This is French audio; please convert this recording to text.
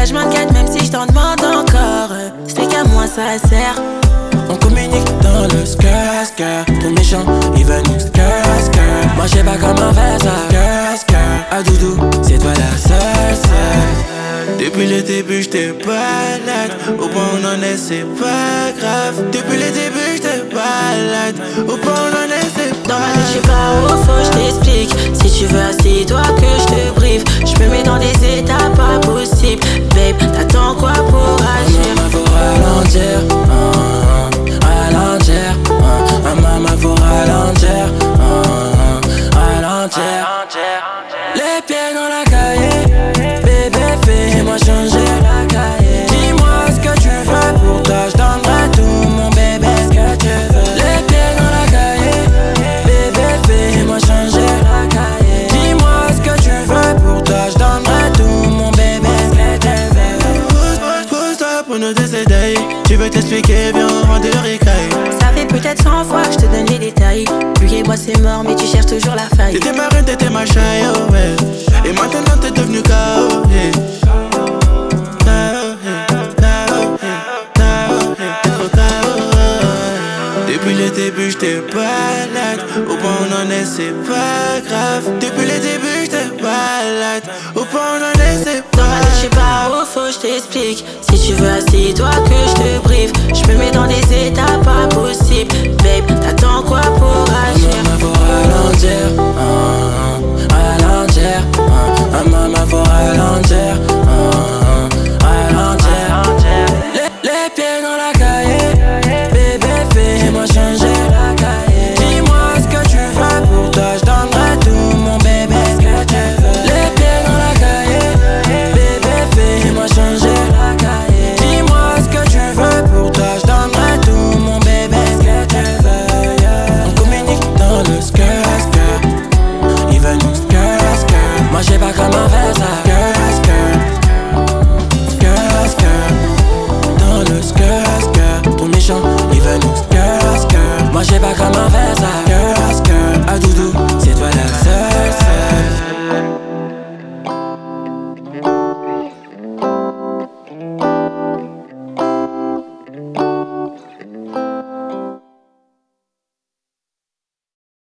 H24 même si je t'en demande encore. C'est qu'à moi ça sert. On communique dans le skr. Ton méchant, il veut nous skr. Moi j'ai pas comment faire ça. Skr. Ah doudou, c'est toi la seule. Depuis le début j'étais balade. Au point où on en est c'est pas grave. Depuis le début j'étais balade. Au point où on en est c'est pas grave. Dans ma tête j'suis pas au faux, j't'explique. Si tu veux assis-toi que j'te brief. J'me mets dans des états pas possibles. Babe, t'attends quoi pour agir? Maman faut ralentir, ralentir, maman faut ralentir, ralentir. Les pieds dans la cahier, bébé fais-moi changer. Dis-moi ce que tu veux, pour toi j'donnerai tout mon bébé, ce que tu veux. Les pieds dans la cahier, bébé fais-moi changer. Dis-moi ce que tu veux, pour toi j'donnerai tout mon bébé, ce que tu veux. Pose-toi pour nous décéder. Tu veux t'expliquer, viens on rend de ricaille. Ça fait peut-être 100 fois que je te donne les détails. Lui et moi c'est mort mais tu cherches toujours la faille. T'étais ma reine, t'étais ma chaille, oh ouais. Et maintenant t'es devenu KO, hey. Depuis le début j'étais balade. Au point où on en est c'est pas grave. Depuis le début j'étais balade. Au point où on en est c'est pas grave. Dans ma tête j'suis pas au faux, j't'explique. Si tu veux assis-toi que j'te brief. J'me mets dans des états pas possibles. Babe, t'attends quoi pour agir? Maman faut ralentir, ralentir, maman faut ralentir, ralentir. Les pieds dans la cahier, bébé fais-moi changer. Dis-moi ce que tu veux, pour toi j'donnerai tout mon bébé, ce que tu veux. Les pieds dans la cahier, bébé fais-moi changer. Dis-moi ce que tu veux, pour toi j'donnerai tout mon bébé, ce que tu veux, yeah. On communique dans le skr. Il veut nous skr. Moi j'ai pas comment faire ça. Dans le skr. Ton méchant, il veut nous skr. Moi j'ai pas comment faire